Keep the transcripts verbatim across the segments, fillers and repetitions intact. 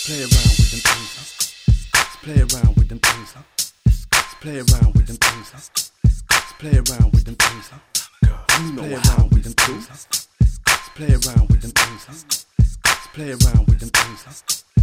play around with them things, huh? Let's play around with them things, huh? Let's play around with them things, huh? Let's play around with them things, huh? Let's play around with them things, huh? Let's play around with them things, huh? Let's play around with them things, huh?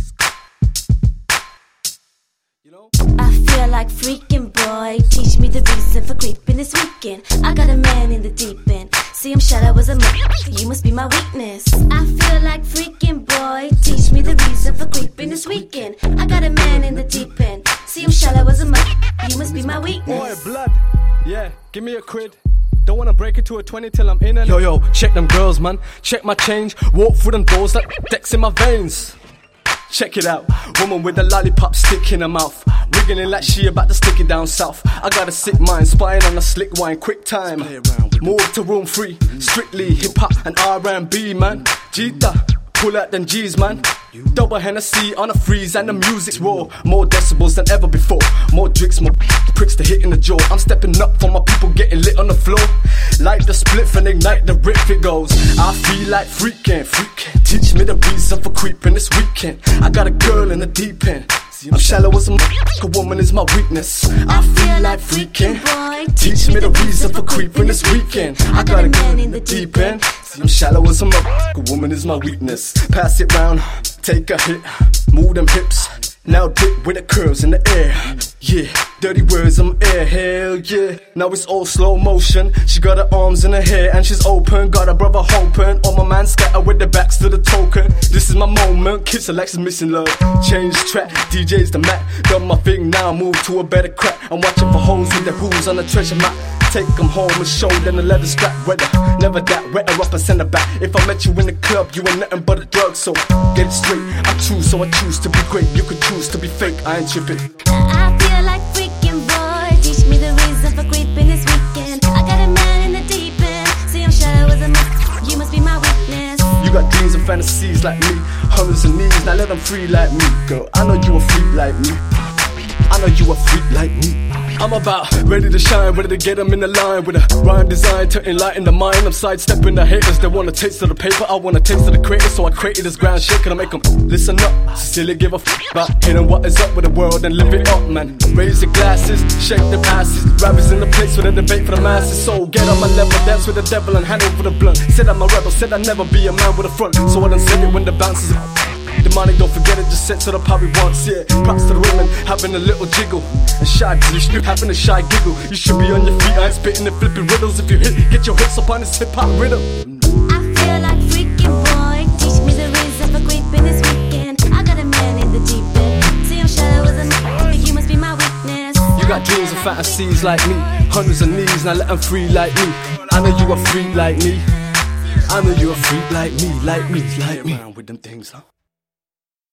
You know? I feel like freaking boy. Teach me the reason for creeping this weekend. I got a man in the deep end. See him shallow as a mother. You must be my weakness. I feel like freaking boy. Teach me the reason for creeping this weekend. I got a man in the deep end. See him shallow as a mother. You must be my weakness. Boy, blood. Yeah, give me a quid. Don't wanna break it to a twenty till I'm in and yo yo, check them girls, man. Check my change. Walk through them doors like decks in my veins. Check it out, woman with a lollipop stick in her mouth, wiggling like she about to stick it down south. I got a sick mind, spying on a slick wine, quick time. Move to room three, strictly hip hop and R and B, man. Jita, pull out them G's, man. Double Hennessy on a freeze and the music's raw. More decibels than ever before. More drinks, more pricks to hit in the jaw. I'm stepping up for my people getting lit on the floor. Light the spliff and ignite the rip, it goes. I feel like freaking, freaking. Teach me the reason for creeping this weekend. I got a girl in the deep end. I'm shallow as a m***, a woman is my weakness. I feel like freaking. Teach me the reason for creeping this weekend. I got a girl in the deep end. I'm shallow as a m***, a woman is my weakness. Pass it round, take a hit, move them hips. Now dip with the curves in the air. Yeah, dirty words in my air, hell yeah. Now it's all slow motion. She got her arms in her hair and she's open. Got her brother hoping. All my man scatter with their backs to the token. This is my moment, Kids Alexis missing love. Change track, D J's the Mac. Done my thing now, move to a better crack. I'm watching for hoes with their who's on the treasure map. Take them home and show them the leather strap. Weather, never that, wetter up and send her back. If I met you in the club, you ain't nothing but a drug. So get it straight, I'm true, so I choose to be great. You could choose to be fake, I ain't tripping. I feel like freaking boy. Teach me the reason for creeping this weekend. I got a man in the deep end. See him shallow as a mess. You must be my weakness. You got dreams and fantasies like me, hundreds and knees, now let them free like me. Girl, I know you a freak like me. I know you a freak like me. I'm about ready to shine, ready to get them in the line with a rhyme design to enlighten the mind. I'm sidestepping the haters, they want a taste of the paper. I want a taste of the creator, so I created this ground shake. And I make them listen up, sincerely give a f*** about hearing what is up with the world and live it up, man. Raise your glasses, shake them asses. Rappers in the place with a debate for the masses. So get on my level, dance with the devil and hand over the blunt. Said I'm a rebel, said I'd never be a man with a front. So I done said it when the bounces demonic, don't forget it, just set to the pop we want, yeah. Props to the women, having a little jiggle. And shy you should having a shy giggle. You should be on your feet, I ain't spitting and flipping riddles. If you hit, get your hits up on this hip-hop rhythm. I feel like freaking boy. Teach me the reason for creeping this weekend. I got a man in the deep end. See him shallow as a m***, you must be my weakness. You got dreams and fantasies like me, hundreds of knees, now let them free like me. I know you a freak like me. I know you a freak like me, like me, like me. With them things, huh?